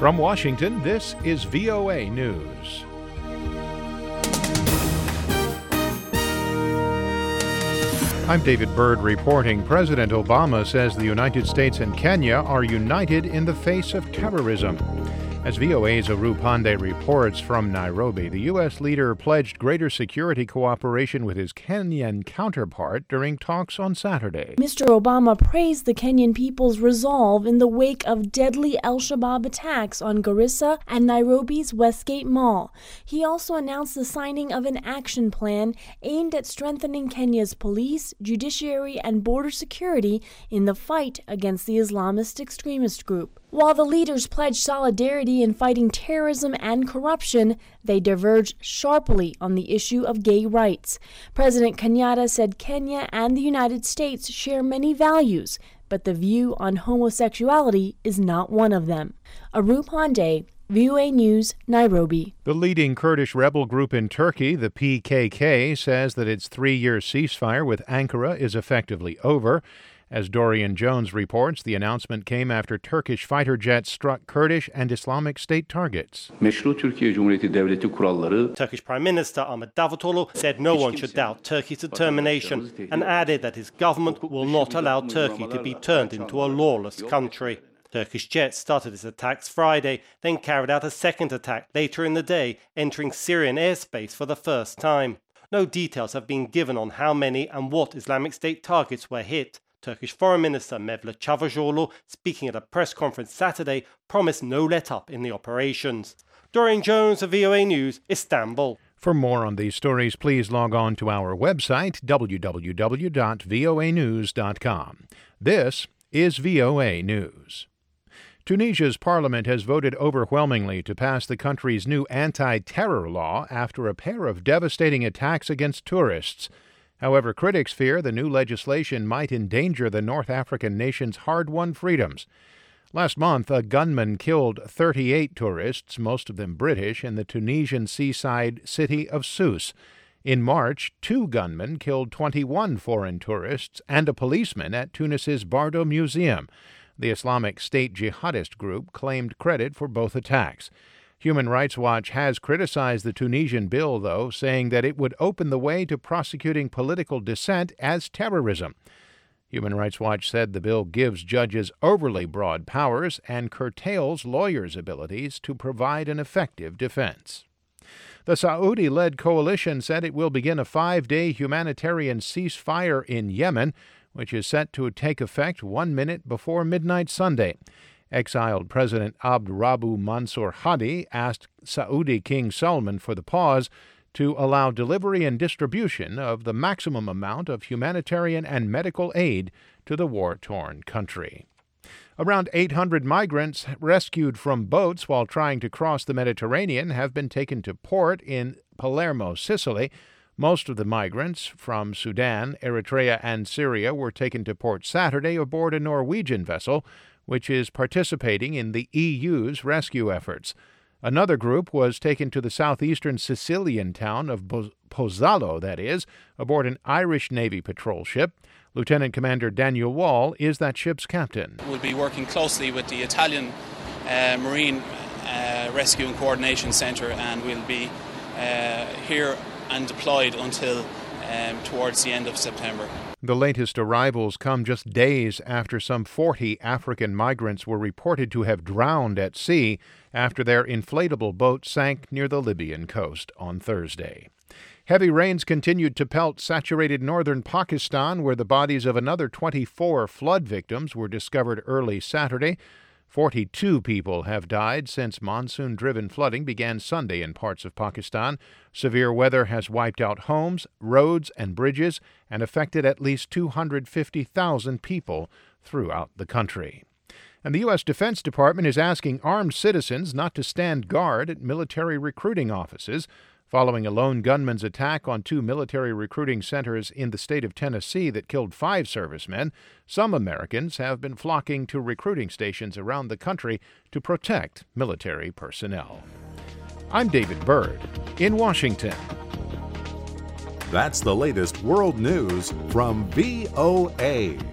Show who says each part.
Speaker 1: From Washington, this is VOA News. I'm David Byrd reporting. President Obama says the United States and Kenya are united in the face of terrorism. As VOA's Aru Pandey reports from Nairobi, the U.S. leader pledged greater security cooperation with his Kenyan counterpart during talks on Saturday.
Speaker 2: Mr. Obama praised the Kenyan people's resolve in the wake of deadly al-Shabaab attacks on Garissa and Nairobi's Westgate Mall. He also announced the signing of an action plan aimed at strengthening Kenya's police, judiciary, and border security in the fight against the Islamist extremist group. While the leaders pledged solidarity in fighting terrorism and corruption, they diverged sharply on the issue of gay rights. President Kenyatta said Kenya and the United States share many values, but the view on homosexuality is not one of them. Aru Pandey, VOA News, Nairobi.
Speaker 1: The leading Kurdish rebel group in Turkey, the PKK, says that its 3-year ceasefire with Ankara is effectively over. As Dorian Jones reports, the announcement came after Turkish fighter jets struck Kurdish and Islamic State targets.
Speaker 3: Turkish Prime Minister Ahmet Davutoglu said no one should doubt Turkey's determination and added that his government will not allow Turkey to be turned into a lawless country. Turkish jets started its attacks Friday, then carried out a second attack later in the day, entering Syrian airspace for the first time. No details have been given on how many and what Islamic State targets were hit. Turkish Foreign Minister Mevlut Cavusoglu, speaking at a press conference Saturday, promised no let-up in the operations. Dorian Jones of VOA News, Istanbul.
Speaker 1: For more on these stories, please log on to our website, www.voanews.com. This is VOA News. Tunisia's parliament has voted overwhelmingly to pass the country's new anti-terror law after a pair of devastating attacks against tourists. However, critics fear the new legislation might endanger the North African nation's hard-won freedoms. Last month, a gunman killed 38 tourists, most of them British, in the Tunisian seaside city of Sousse. In March, 2 gunmen killed 21 foreign tourists and a policeman at Tunis's Bardo Museum. The Islamic State jihadist group claimed credit for both attacks. Human Rights Watch has criticized the Tunisian bill, though, saying that it would open the way to prosecuting political dissent as terrorism. Human Rights Watch said the bill gives judges overly broad powers and curtails lawyers' abilities to provide an effective defense. The Saudi-led coalition said it will begin a 5-day humanitarian ceasefire in Yemen, which is set to take effect 1 minute before midnight Sunday. Exiled President Abd Rabbu Mansur Hadi asked Saudi King Salman for the pause to allow delivery and distribution of the maximum amount of humanitarian and medical aid to the war-torn country. Around 800 migrants rescued from boats while trying to cross the Mediterranean have been taken to port in Palermo, Sicily. Most of the migrants from Sudan, Eritrea, and Syria were taken to port Saturday aboard a Norwegian vessel, which is participating in the EU's rescue efforts. Another group was taken to the southeastern Sicilian town of Pozzallo, that is, aboard an Irish Navy patrol ship. Lieutenant Commander Daniel Wall is that ship's captain.
Speaker 4: We'll be working closely with the Italian Marine Rescue and Coordination Centre, and we'll be here and deployed until towards the end of September.
Speaker 1: The latest arrivals come just days after some 40 African migrants were reported to have drowned at sea after their inflatable boat sank near the Libyan coast on Thursday. Heavy rains continued to pelt saturated northern Pakistan, where the bodies of another 24 flood victims were discovered early Saturday. 42 people have died since monsoon-driven flooding began Sunday in parts of Pakistan. Severe weather has wiped out homes, roads, and bridges and affected at least 250,000 people throughout the country. And the U.S. Defense Department is asking armed citizens not to stand guard at military recruiting offices. Following a lone gunman's attack on 2 military recruiting centers in the state of Tennessee that killed 5 servicemen, some Americans have been flocking to recruiting stations around the country to protect military personnel. I'm David Byrd in Washington.
Speaker 5: That's the latest world news from VOA.